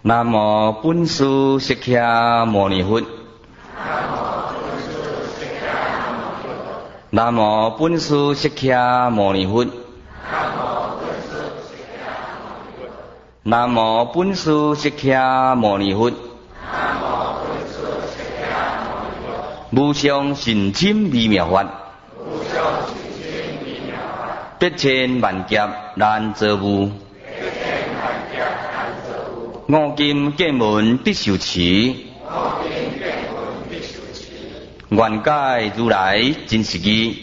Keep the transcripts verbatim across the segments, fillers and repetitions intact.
南无本师释迦牟尼佛。南无本师释迦牟尼佛。南无本师释迦牟尼佛。无上甚深微妙法，百千万劫难遭遇。五金见闻必受持，愿解如来真实义。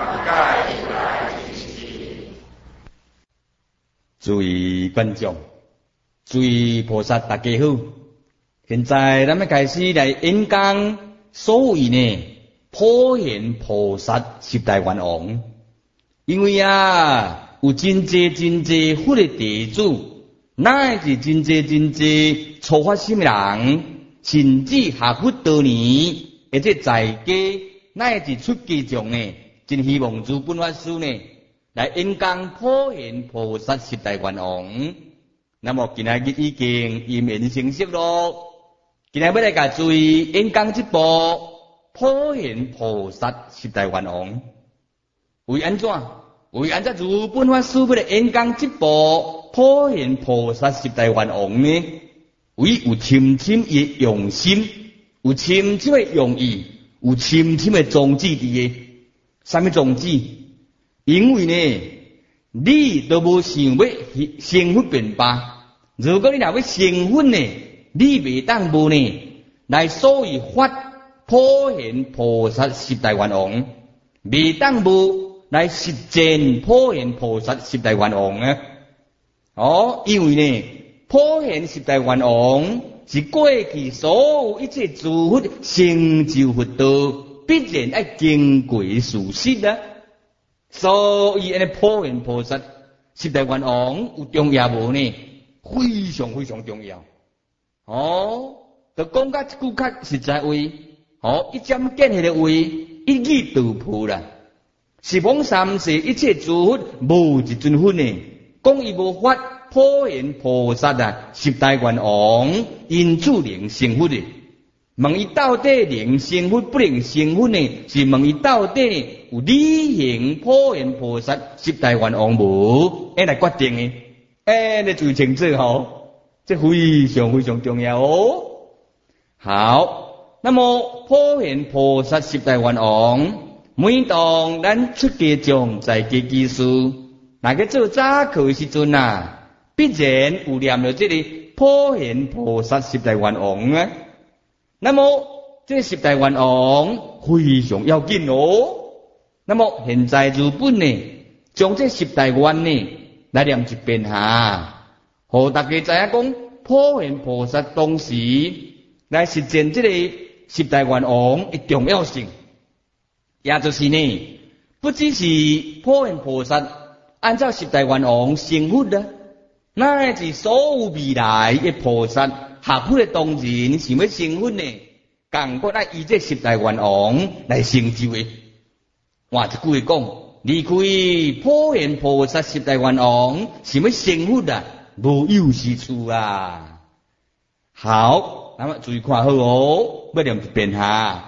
诸位观众，诸位菩萨，大家好！现在咱们开始来演讲所谓呢普贤菩萨十大愿望。因为啊，有真济真济佛的弟子。乃是真济真济初发心的人，甚至学佛多年，而且在家乃是出家众呢，真希望诸本法师呢来演讲普贤菩萨十大愿望。那么今仔日已经因缘成熟咯，今仔要来甲诸位演讲这部普贤菩萨十大愿望。为安怎？为安怎诸本法师要来演讲这部普贤菩萨十大愿望呢？为有深深的用心，有深深的用意，有深深的宗旨伫个。什么宗旨？因为呢，你都无想要成佛便罢。如果你若要成佛呢，你袂当无呢来所谓发普贤菩萨十大愿望，袂当无来实践普贤菩萨十大愿望啊！哦，因为呢，普贤十大愿望是过去所有一切诸佛成就佛道必然要经过的事实啊。所以，安尼普贤菩萨十大愿望有重要无呢？非常非常重要。哦，就讲甲一句较实在话，哦，一针见血的话，一语道破啦。十方三世一切诸佛无一尊佛呢。讲伊无发普贤菩萨啊十大愿望，因此能成佛的。问伊到底能成佛不能成佛呢？是问伊到底有履行普贤菩萨十大愿望无？来来决定的。哎，你注意清楚吼，这非常非常重要哦。好，那么普贤菩萨十大愿望，每当咱出家众在家居士。那个做早课的时阵啊，必然有念到这个普贤菩萨十大愿望啊。那么这十大愿望非常要紧哦。那么现在日本呢，将这十大愿呢来念一遍下，互大家知影讲普贤菩萨当时来实践这个十大愿望的重要性，也就是呢，不只是普贤菩萨。按照十大愿望成佛啊，乃是所有未来的菩萨学佛的当人想要成佛呢，共过来以这十大愿望来成就的。换一句话讲，离开普贤菩萨十大愿望，想要成佛啊，无有是处啊。好，那么注意看好哦，要念一遍下。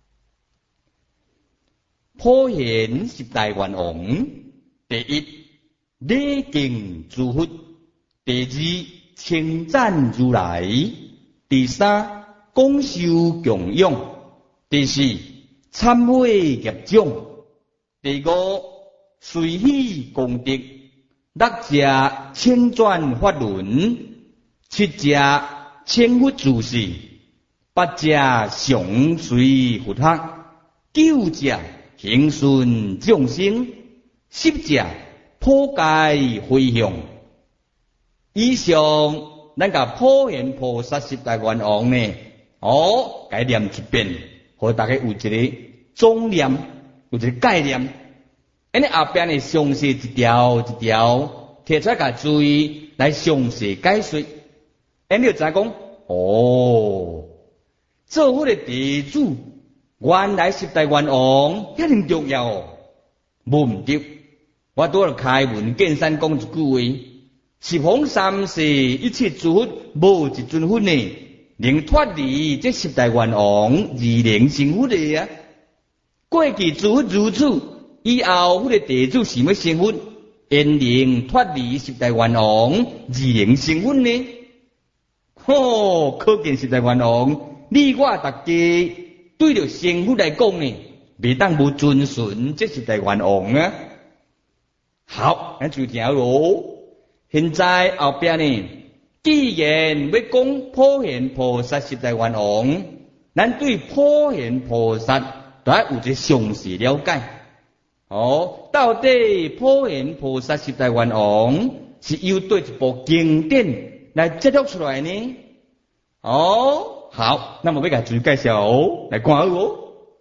普贤十大愿望，第一。礼敬诸佛，第二称赞如来，第三广修供养，第四参会业障，第五随喜功德，六者称转法轮，七者称佛住世，八者常随佛学，九者行顺众生，十者普界回向。以上咱甲普贤菩萨十大愿望呢，哦，该念一遍，互大家有一个总念，有一个概念。安尼后边呢详细一条一条摕出来甲注意来详细解说。安尼就知讲，哦，做佛的弟子，原来十大愿望遐尼重要哦，无毋对。我拄要开门见山讲一句话， 十方三世一切诸佛无一尊佛呢，能脱离这十大愿王而能成佛的啊。过去诸佛如此，以后迄个地主是要成佛，因能脱离十大愿王而能成佛呢？吼，可见十大愿王，你我大家对着成佛来讲呢，未当无遵循这十大愿王啊。好，咱就听咯。现在后边呢，既然要讲普贤菩萨十大愿王，咱对普贤菩萨都要有一个详细了解。哦，到底普贤菩萨十大愿王是由对一部经典来揭录出来呢？哦，好，那么要甲注意介绍哦，来看哦。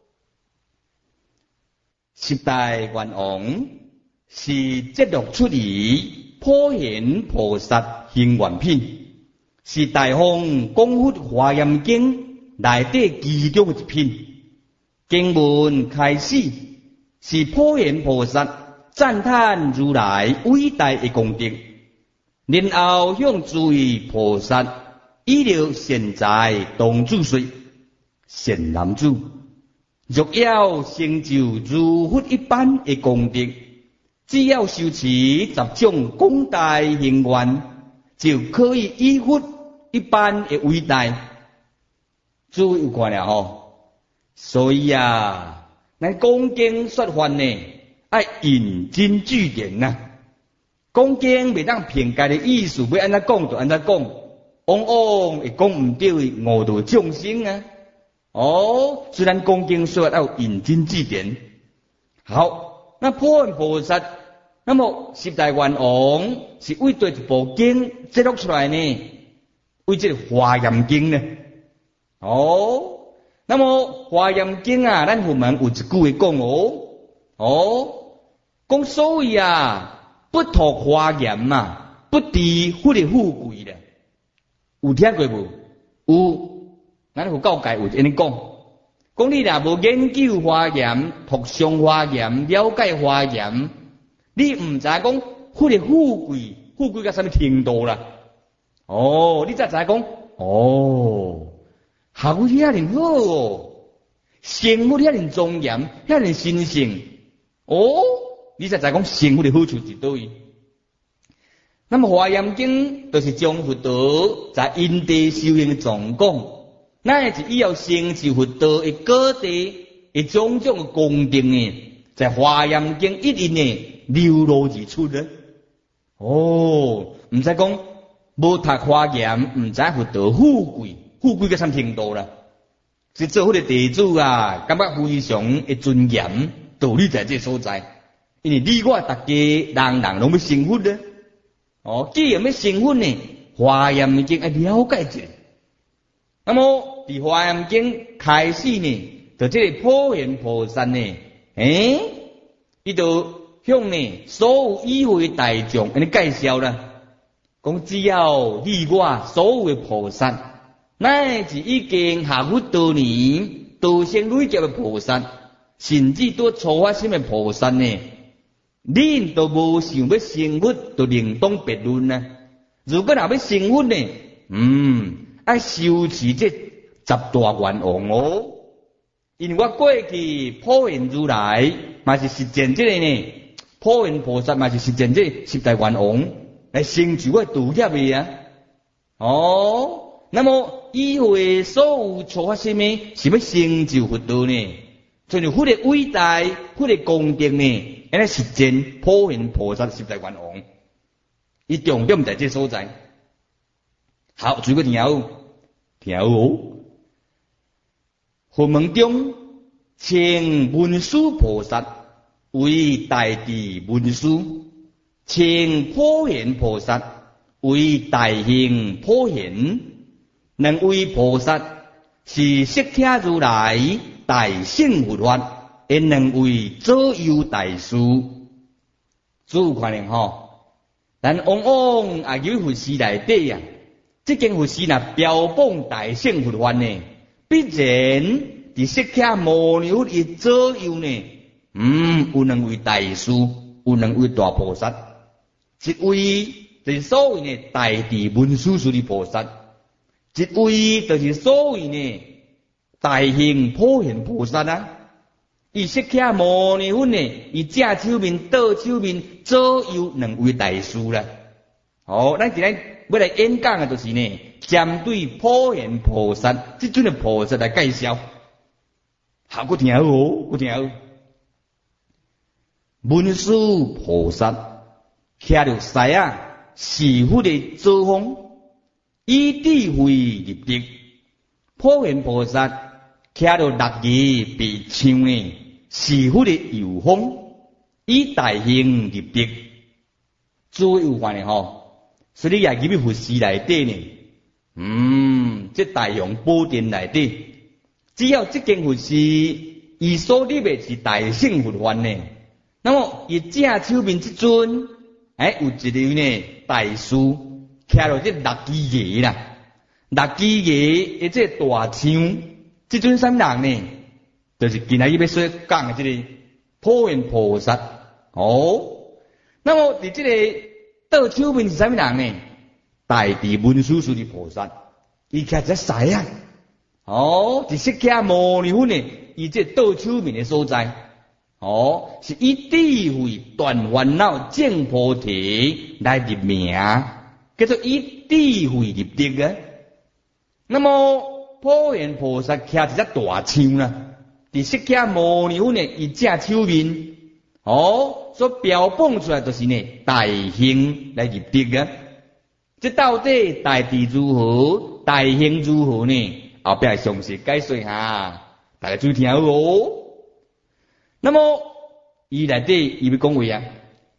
十大愿王是揭录出于普贤菩萨行愿品，是大方广佛华严经内底其中一品。经文开始是普贤菩萨赞叹如来伟大的功德，然后向诸位菩萨以了善财当主说：善男子，若要成就如佛一般的功德，只要修持十种广大行愿，就可以以佛一般的伟大。诸位有看了吼？所以啊，咱讲经说法呢，要引经据典呐。讲经袂当凭家的意思，要安怎讲就安怎讲，往往会讲唔对，误导众生啊。哦，虽然讲经说法要引经据典，好，那普贤菩萨。那么十大愿王是为对一部经揭录出来呢？为这个华严经呢？哦，那么华严经啊，咱佛门有一句话讲哦，哦，讲所谓啊，不图华严嘛，不敌佛的富贵的，有听过无？有，咱佛教界有安尼讲，讲你若无研究华严、读诵华严、了解华严。你唔知讲，迄个富贵，富贵到什么程度啦？哦，你才知讲，哦，学佛遐尼好哦，成佛遐尼庄严，遐尼神圣，哦，你才知讲成佛的好处伫倒位。那么华严经就是将佛道在因地修行的状况，乃是以后成就佛道的果地的种种的功德呢，在华严经一印呢。流露而出的哦，唔使讲无读华严，唔知佛道富贵，富贵到什么程度啦？是做迄个地主啊，感觉非常的尊严，道理在这所在。因为你我大家人人拢要成佛呢，哦，既然要成佛呢，华严经要了解者。那么伫华严经开始呢，就这个普贤菩萨呢，诶，伊就。向呢所有与会大众安尼介绍啦，讲只要你我所有的菩萨，乃至已经下佛多年、道生累劫的菩萨，甚至都初发心的菩萨呢，恁都无想要成佛，就另当别论啊。如果若要成佛呢，嗯，要修持这十大愿王哦。因为我过去普贤如来嘛是实践这个呢。普贤菩萨嘛是实践这十大愿王来成就我道业的啊。哦，那么以后所有初发心的是要成就佛道呢，就有佛的伟大、佛的功德呢，安尼实践普贤菩萨十大愿王，伊重点在这所在。好，最后听好，听好哦。佛门中称文殊菩萨为大智文殊，称普贤菩萨为大行普贤。两位菩萨是释迦如来大乘佛法，因两位左右大师。诸位看咧吼，咱往往啊有佛寺内底啊，这间佛寺若标榜大乘佛法呢，必然伫释迦牟尼佛的左右呢。嗯，有两位大师，有两位大菩萨，一位就就是所谓呢大地文殊师利菩萨，一位就是所谓呢大行普贤菩萨啊。伊释迦牟尼佛呢，伊正手面、倒手面左右两位大师啦。哦，咱今日要来演讲的就是呢，针对普贤菩萨这尊的菩萨来介绍。好，我听好哦，我听好。文殊菩萨徛着西啊，是佛的左方，以智慧立德；普贤菩萨徛着六仪被唱呢，是佛的右方，以大行立德。左右翻的吼，所以你也入去佛寺内底呢，嗯，这大雄宝殿内底，只要这间佛寺伊所立的是大乘佛法呢。那么伊正手面即尊，哎，有一位呢大师徛落这六支牙啦，六支牙的这大唱，即尊什么人呢？就是今仔日要说讲的这个普贤菩萨。哦，那么伫这个倒手面是什么人呢？大地文殊师利菩萨，伊徛在西啊。哦，是释迦牟尼佛呢，伊这倒手面的所在。哦，是以智慧断烦恼证菩提来立名，叫做以智慧立德啊。那么普贤菩萨徛一只大唱啦，伫释迦牟尼佛呢，伊正手面，哦，所标榜出来就是呢大行来立德啊。这到底大智如何，大行如何呢？后壁详细解说下，大家注意听好哦。那么，伊内底伊要讲话啊，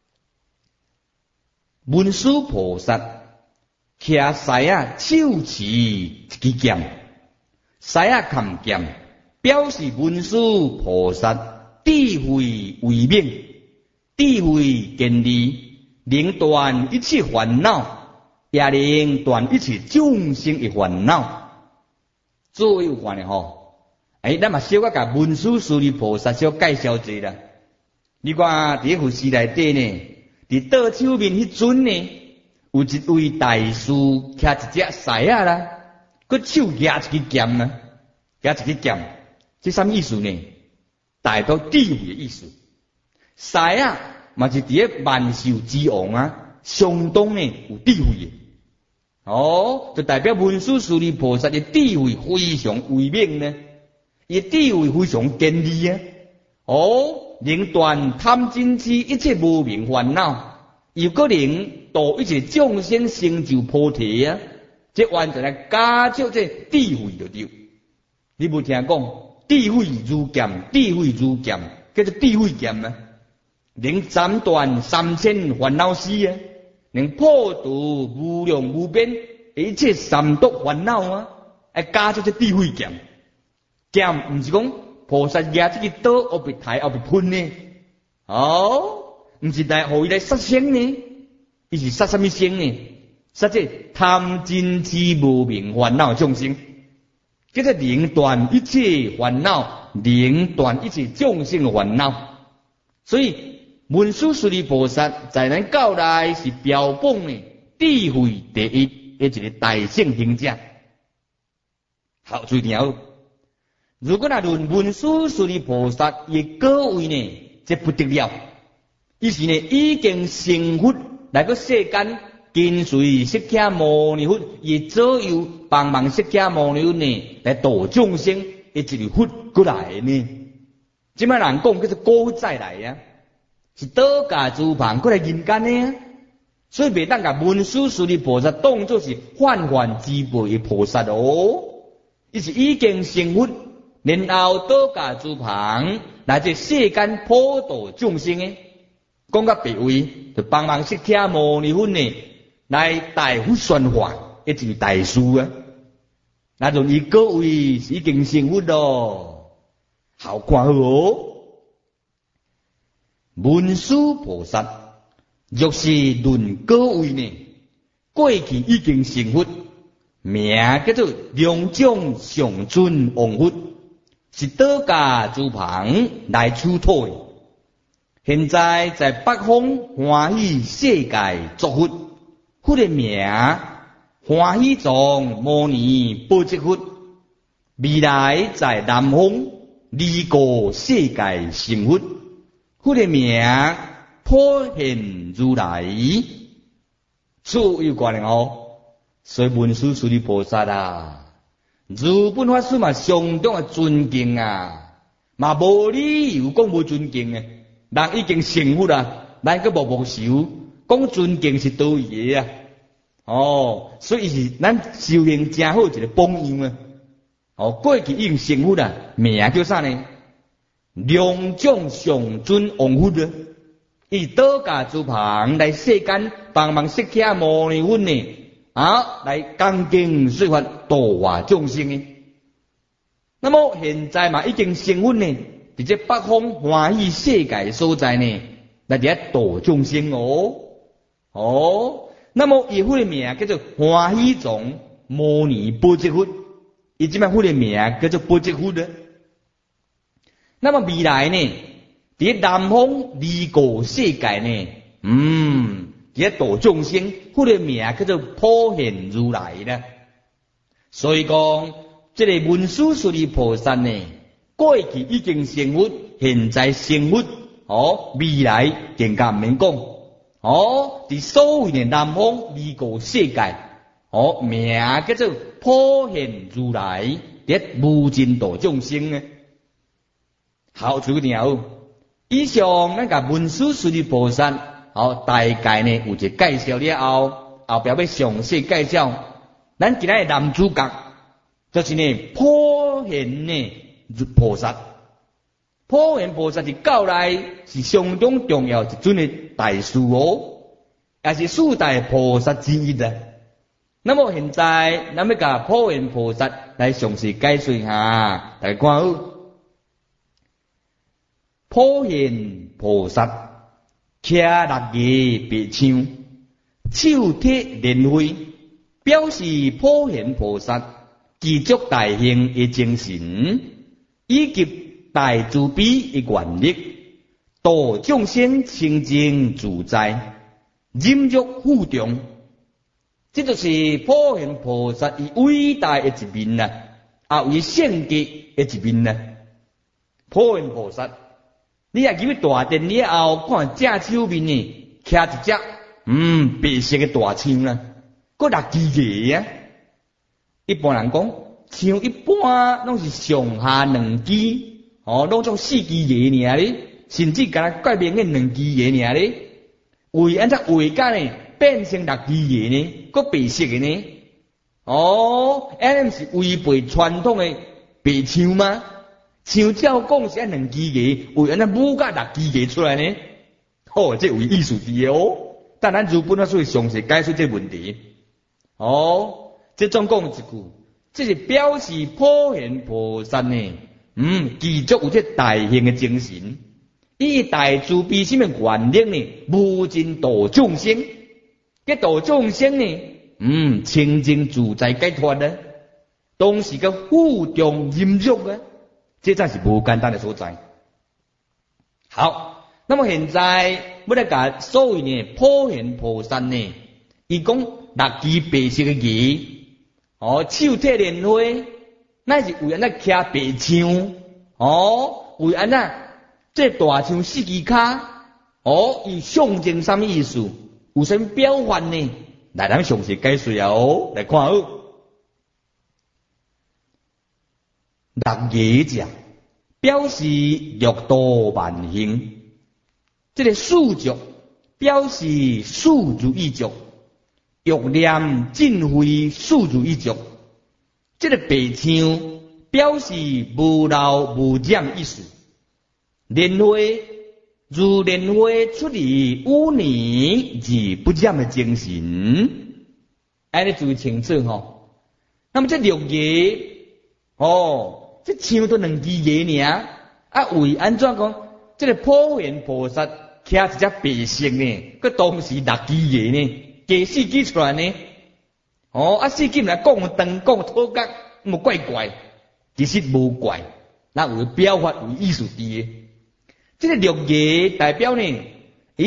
文殊菩萨徛西啊，手持一支剑，西啊砍剑，表示文殊菩萨智慧为明，智慧坚利，能断一切烦恼，也能断一切众生的烦恼。最有关的吼。哎，咱嘛小可甲文殊师利菩萨小介绍一下啦。你看伫佛寺内底呢，伫倒手面迄尊呢，有一位大师徛一只狮仔啦，佮手举一支剑啦，举一支剑，这什么意思呢？代表智慧的意思。狮仔嘛是伫咧万兽之王啊，相当呢有智慧的。哦，就代表文殊师利菩萨的智慧非常微明呢。伊智慧非常坚利啊！哦，能断贪嗔痴一切无明烦恼，又个能度一切众生成就菩提啊！这完全来加速这智慧就对。你无听讲智慧如剑，智慧如剑，叫做智慧剑啊！能斩断三千烦恼丝啊！能破除无量无边一切三毒烦恼啊！来加速这智慧剑。剑毋是讲菩萨举这个刀后边抬后边喷呢，哦，毋是来互伊来杀生呢，伊是杀什么生呢？杀这贪嗔痴无明烦恼众生，叫做能断一切烦恼，能断一切众生的烦恼。所以文殊师利菩萨在咱教内是标榜呢智慧第一的一个大圣行者。好，注意听好。如果那论文殊师利菩萨的果位呢，这不得了。伊是呢已经成佛来个世间，跟随释迦牟尼佛，以左右帮忙释迦牟尼佛呢来度众生，的一个佛过来呢。即摆人讲叫做古再来呀、啊，是倒驾诸旁过来人间呢、啊，所以袂当甲文殊师利菩萨当作是泛泛之辈的菩萨哦，伊是已经成佛。然后倒驾诸旁来这世间普度众生诶，讲到别位就帮忙释迦牟尼佛呢来大佛宣化，一位大师啊。那就伊各位是已经成佛咯，好看哦。文殊菩萨若是论各位呢，过去已经成佛，名叫做两种上尊王佛。是倒驾诸旁来出土的，现在在北方欢喜世界作佛， 佛的名欢喜藏摩尼宝积佛，未来在南方离过世界成佛。佛的名普现如来，此有关联哦。所以文殊师利菩萨啊，如本法师嘛相当的尊敬啊，嘛无理由讲无尊敬的。人已经成佛啦，咱个无无修，讲尊敬是多余的啊。哦，所以是咱修行真好一个榜样啊。哦，过去已经成佛啦，名叫啥呢？两种上尊王佛啊，以倒驾诸旁来世间帮忙释迦牟尼佛呢。啊，来讲经说法度化众生的。那么现在嘛，已经成佛呢，伫这北方欢喜世界所在呢，来伫遐度众生哦。哦，那么伊佛的名叫做欢喜藏摩尼宝积佛，伊即摆佛的名叫做宝积佛的。那么未来呢，伫南方离过世界呢，嗯。伫遐度众生，佛的名叫做普现如来啦。所以讲，这个文殊师利菩萨呢，过去已经成佛，现在成佛，哦，未来更加唔免讲，哦，伫所谓的南方离过世界，哦，名叫做普现如来，伫无尽度众生呢。好，注意好，以上咱甲文殊师利菩萨。好，大概呢有一个介绍了后，后壁要详细介绍。咱今日的男主角就是呢普现呢菩萨。普现菩萨是教内是相当重要一尊的大师哦，也是四大菩萨之一的。那么现在咱要甲普现菩萨来详细解说一下，大家看好。普现菩萨。骑六个白象，手提莲花，表示普现菩萨具足大行的精神，以及大慈悲的愿力，度众生清净自在，忍辱负重。这就是普现菩萨以伟大的一面呐，也为圣洁的一面呐。普现菩萨。你也入去大殿了后，看正手面呢，徛一只嗯白色的大象啦，搁六支牙啊。一般人讲，象一般拢是上下两支，哦，拢种四支牙尔咧，甚至敢若改变个两支牙尔咧。为安怎为甲呢变成六支牙呢？搁白色的呢？哦，安尼是违背传统的白象吗？像照讲是按两支牙，为安怎母甲六支牙出来呢？哦，这有意思伫哦。但咱如本啊，所以详细解释这问题。哦，这总讲一句，这是表示普现菩萨呢，嗯，具足有这大行的精神，以大慈悲心的愿力呢，无尽度众生，这度众生呢，嗯，清净自在解脱呢，同时个负重忍辱啊。这才是无简单的所在。好，那么现在要来甲所谓呢普现菩萨呢，伊讲六支白色的牙，哦，手提莲花，那是为安怎骑白象，哦，为安怎这大象四支骹，哦，伊象征什么意思？有什么表现呢？来，咱详细解说哦，来看好。六牙者表示六道万行，这个数足表示数如意足，欲念尽非数如意足。这个白象表示无漏无染意思。莲花如莲花出离污泥而不染的精神，安尼注意清楚吼。那么这六牙哦。这象都两支牙尔，啊为安怎讲？这个普现菩萨骑一只白色呢，佮当时六支牙呢，加四支出来呢。哦，啊四支来讲长讲土角，冇怪怪，其实无怪，那有表法有意思伫诶。这个六牙代表呢，伊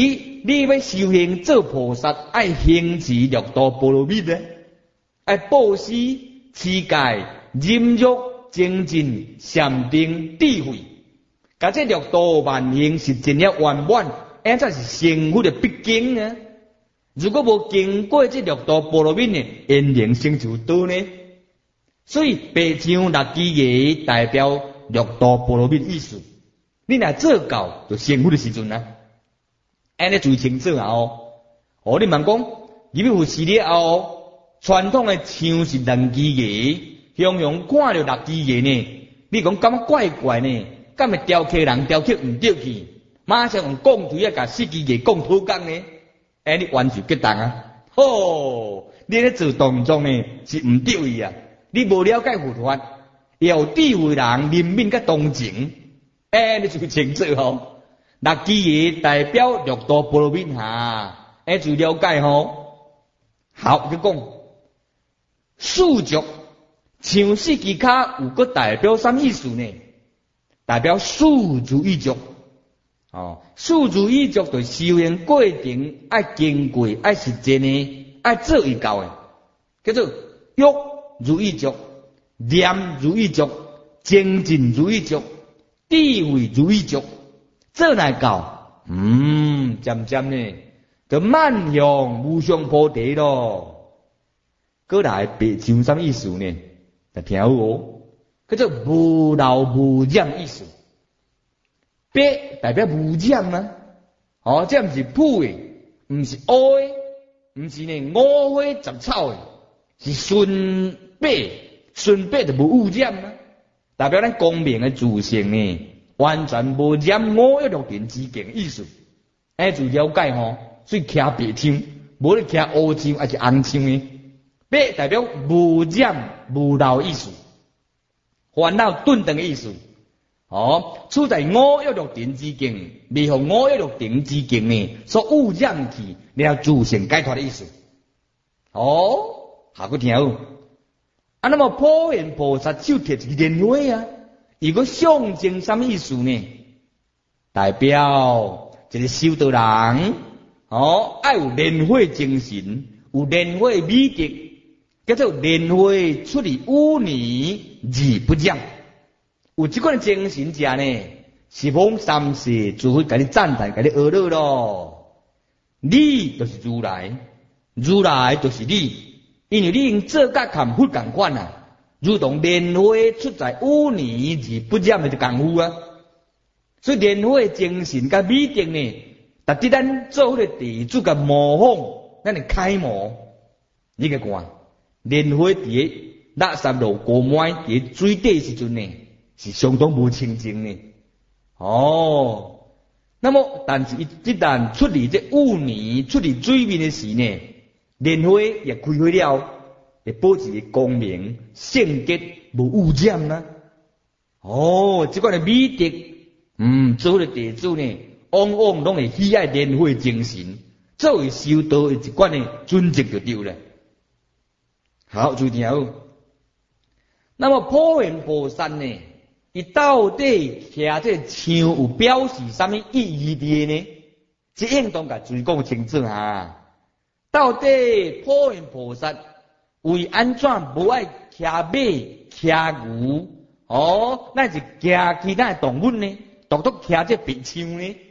你要修行做菩萨，爱行持六度波罗蜜呢，爱布施、持戒、忍辱、精进、禅定、智慧，甲这六度万行是真了圆满，安才是成佛的必经啊！如果无经过这六度波罗蜜呢，因缘成就多呢。所以白象六支耶代表六度波罗蜜的意思。你若做到就成佛的时阵啊，安尼最清楚啊！哦，哦，你问讲，入去寺了后，传统的象是两支耶，向阳看着六支耶呢，你讲感觉怪怪呢？敢会雕刻人雕刻唔对去？马上用钢锤啊，甲四支耶讲土工呢？哎，你完全激动啊！吼，你咧做动作呢是唔对伊啊！你无了解佛法，有智慧人灵敏甲同情，哎，你就清楚吼。六支耶代表六度波罗蜜哈，哎，就了解吼。好，就讲数足，像四支卡有个代表啥意思呢？代表数足一足。哦，数足一足对修行过程爱经过爱实践呢，爱做一到的，叫做欲如意足，念如意足，精进如意足，智慧如意足，做来到，嗯，渐渐呢，就迈向无上菩提咯。过来白象什么意思呢？来听好哦，叫做无漏无染意思。白代表无染啊，哦，这毋是普的，毋是乌的，毋是呢五花杂草的，是纯白，纯白就无污染啊，代表咱光明的自性呢，完全无染五欲六尘之境的意思，哎，就了解吼，所以徛白象，无咧徛乌象还是红象呢？白代表无染无漏意思，烦恼顿顿的意思。哦，处在五欲六尘之境，未互五欲六尘之境呢所污染去，了自性解脱的意思。哦，下个听好。啊，那么普贤菩萨手摕一个莲花啊，伊个象征什么意思呢？代表一个修道人，哦，爱有莲花精神，有莲花美德，叫做莲花出离污泥而不染。有这款精神者呢，是往三世就会给你赞叹，给你学乐咯。你就是如来，如来就是你，因为你用做甲含佛共款啊，如同莲花出在污泥而不染的功夫啊。所以莲花精神甲美德呢，值得咱做迄个弟子甲模仿，咱来楷模。你个看，莲花伫个垃圾路过满伫水底时阵呢，是相当无清净呢。哦，那么但是一一旦出离这污泥、出离水面的时呢，莲花也开花了，会保持光明、圣洁、无污染啊。哦，这款的美德，嗯，做的弟子呢，往往拢会喜爱莲花精神，作为修道的一款的准则就对了。好，注意听好。那么普贤菩萨呢？伊到底徛这像有表示什么意义的呢？这应当甲注意讲清楚哈。到底普贤菩萨为安怎无爱骑马、骑牛？哦，那是骑其他动物呢？独独骑这白象呢？